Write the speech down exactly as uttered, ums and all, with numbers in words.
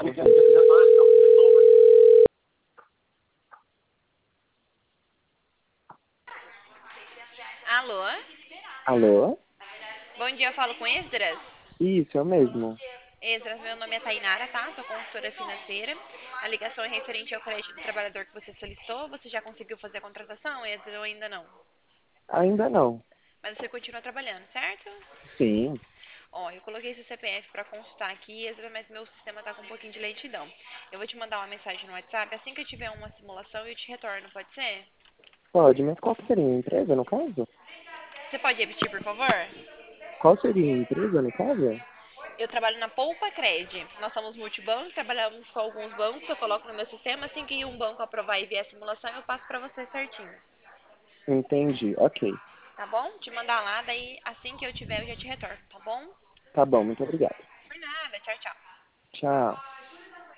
Alô? Alô? Bom dia, eu falo com Esdras. Isso, é o mesmo. Esdras, meu nome é Tainara, tá? Sou consultora financeira. A ligação é referente ao crédito do trabalhador que você solicitou. Você já conseguiu fazer a contratação, Esdras, ou ainda não? Ainda não. Mas você continua trabalhando, certo? Sim. Ó, eu coloquei esse C P F pra consultar aqui, Esdras, mas meu sistema tá com um pouquinho de lentidão. Eu vou te mandar uma mensagem no WhatsApp. Assim que eu tiver uma simulação, eu te retorno, pode ser? Pode, mas qual que seria a empresa, no caso? Você pode repetir, por favor? Qual seria a empresa, no caso? Eu trabalho na Poupa Cred. Nós somos multibanco, trabalhamos com alguns bancos, eu coloco no meu sistema, assim que um banco aprovar e vier a simulação, eu passo pra você certinho. Entendi, ok. Tá bom? Te mandar lá, daí assim que eu tiver eu já te retorno, tá bom? Tá bom, muito obrigado. Por nada, tchau, tchau. Tchau.